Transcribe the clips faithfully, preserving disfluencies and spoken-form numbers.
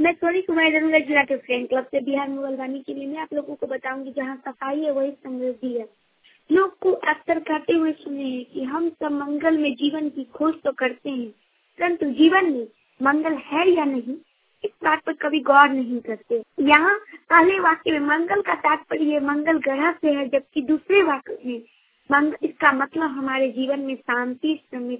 मैं सॉरी कुमार जरूर जिला के फ्रेंड क्लब से बिहार मोबाइल के लिए मैं आप लोगों को बताऊंगी जहाँ सफाई है वही समृद्धि है। लोग को अक्सर कहते हुए सुने हैं कि हम सब मंगल में जीवन की खोज तो करते हैं, परंतु जीवन में मंगल है या नहीं इस बात पर कभी गौर नहीं करते। यहाँ पहले वाक्य में मंगल का तात्पर्य मंगल ग्रह से है, जबकि दूसरे वाक्य में मंगल इसका मतलब हमारे जीवन में शांति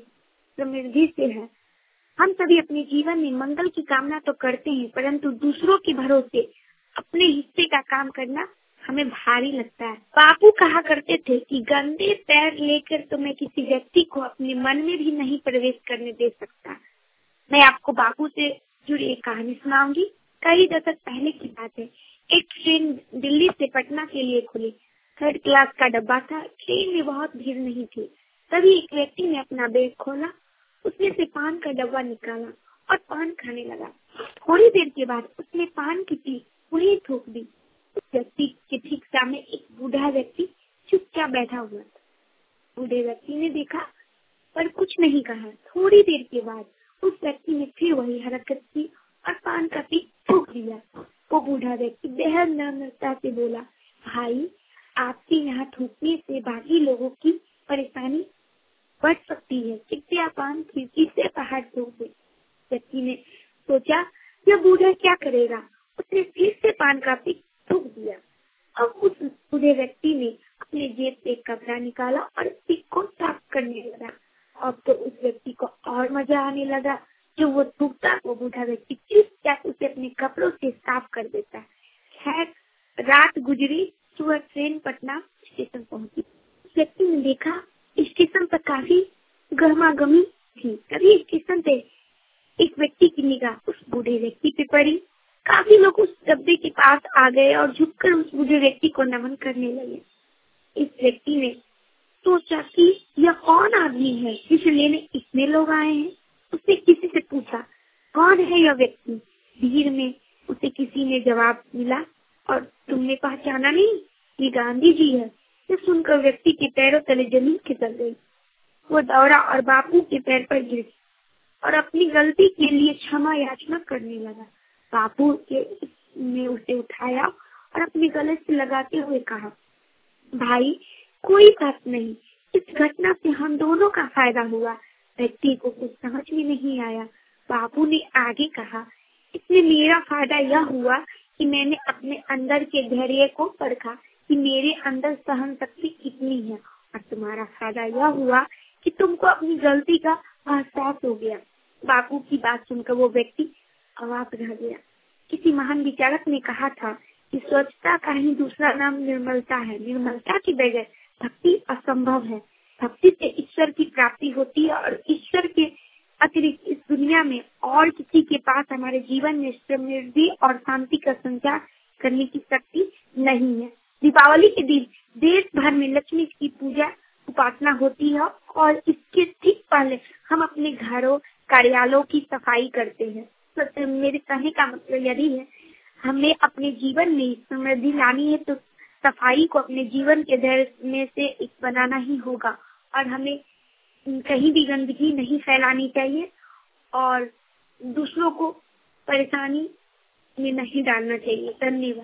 समृद्धि से है। हम सभी अपने जीवन में मंगल की कामना तो करते हैं, परंतु दूसरों के भरोसे अपने हिस्से का काम करना हमें भारी लगता है। बापू कहा करते थे कि गंदे पैर लेकर तो मैं किसी व्यक्ति को अपने मन में भी नहीं प्रवेश करने दे सकता। मैं आपको बापू से जुड़ी एक कहानी सुनाऊंगी। कई दशक पहले की बात है। एक ट्रेन दिल्ली से पटना के लिए खुली। थर्ड क्लास का डब्बा था। ट्रेन में बहुत भीड़ नहीं थी। तभी एक व्यक्ति ने अपना बैग खोला, उसमें से पान का डब्बा निकाला और पान खाने लगा। थोड़ी देर के बाद उसने पान की पीस पूरी थूक दी। उस व्यक्ति के ठीक सामने एक बूढ़ा व्यक्ति चुपचाप बैठा हुआ था। बूढ़े व्यक्ति ने देखा पर कुछ नहीं कहा। थोड़ी देर के बाद उस व्यक्ति ने फिर वही हरकत की और पान का पीस थूक दिया। वो बूढ़ा व्यक्ति बेहद नम्रता से बोला, भाई आपके यहाँ थूकने से बाकी लोगों की परेशानी बढ़ सकती है, कृपया पान खिड़की से बाहर थूक दे। व्यक्ति ने सोचा यह बूढ़ा क्या करेगा, उसने फिर से पान का पीस थूक दिया। अब उस बूढ़े व्यक्ति ने अपने जेब से एक कपड़ा निकाला और पीस को साफ करने लगा। अब तो उस व्यक्ति को और मजा आने लगा। जो वो थूकता वो बूढ़ा व्यक्ति चुपचाप उसे अपने कपड़ों से साफ कर देता। खैर रात गुजरी, सुबह ट्रेन पटना स्टेशन पहुंची। उस व्यक्ति ने देखा स्टेशन पर काफी गर्मागर्मी थी। तभी स्टेशन पे एक व्यक्ति की निगाह उस बूढ़े व्यक्ति पे पड़ी। काफी लोग उस डब्बे के पास आ गए और झुककर उस बूढ़े व्यक्ति को नमन करने लगे। इस व्यक्ति ने सोचा कि यह कौन आदमी है जिसे लेने इतने लोग आए हैं। उसने किसी से पूछा कौन है यह व्यक्ति। भीड़ में उसे किसी ने जवाब मिला, और तुमने पहचाना नहीं, ये गांधी जी है। ये सुनकर व्यक्ति के पैरों तले जमीन खिसक गई। वो दौड़ा और बापू के पैर पर गिर और अपनी गलती के लिए क्षमा याचना करने लगा। बापू के ने उसे उठाया और अपने गले से लगाते हुए कहा, भाई कोई बात नहीं, इस घटना से हम दोनों का फायदा हुआ। व्यक्ति को कुछ समझ में नहीं आया। बापू ने आगे कहा, इसमें मेरा फायदा यह हुआ कि मैंने अपने अंदर के धैर्य को परखा कि मेरे अंदर सहन शक्ति कितनी है, और तुम्हारा फायदा यह हुआ कि तुमको अपनी गलती का एहसास हो गया। बापू की बात सुनकर वो व्यक्ति अवाक रह गया। किसी महान विचारक ने कहा था कि स्वच्छता का ही दूसरा नाम निर्मलता है। निर्मलता के बगैर भक्ति असंभव है। भक्ति से ईश्वर की प्राप्ति होती है, और ईश्वर के अतिरिक्त इस दुनिया में और किसी के पास हमारे जीवन में समृद्धि और शांति का संचार करने की शक्ति नहीं है। दीपावली के दिन देश भर में लक्ष्मी की पूजा उपासना होती है, और इसके ठीक पहले हम अपने घरों कार्यालयों की सफाई करते हैं। तो मेरे कहने का मतलब यही है, हमें अपने जीवन में समृद्धि लानी है तो सफाई को अपने जीवन के धैर्य में से एक बनाना ही होगा, और हमें कहीं भी गंदगी नहीं फैलानी चाहिए और दूसरों को परेशानी में नहीं डालना चाहिए। धन्यवाद।